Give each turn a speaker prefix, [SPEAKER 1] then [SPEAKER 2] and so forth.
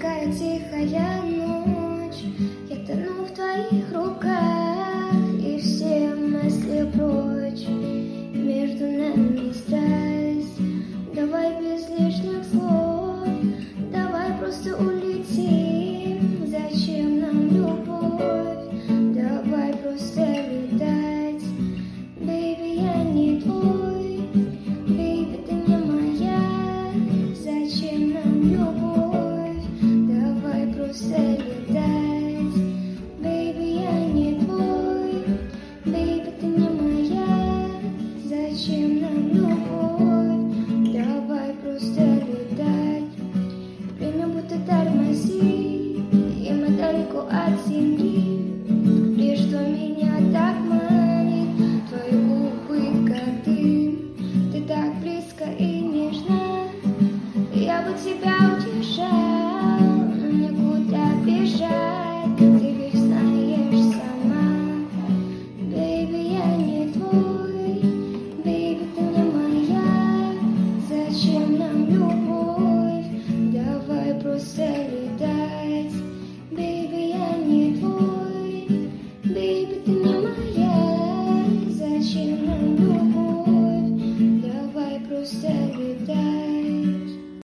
[SPEAKER 1] Такая тихая ночь, я тону в твоих руках, и все мысли прочь, между нами страсть. Давай без лишних слов, давай просто улетим. Зачем нам любовь? Давай просто летать. Baby, я не твой, baby, ты не моя. Зачем нам любовь? Давай просто летать. Baby, я не твой, baby, ты не моя. Зачем нам любовь? Давай просто летать. Время будто тормозит.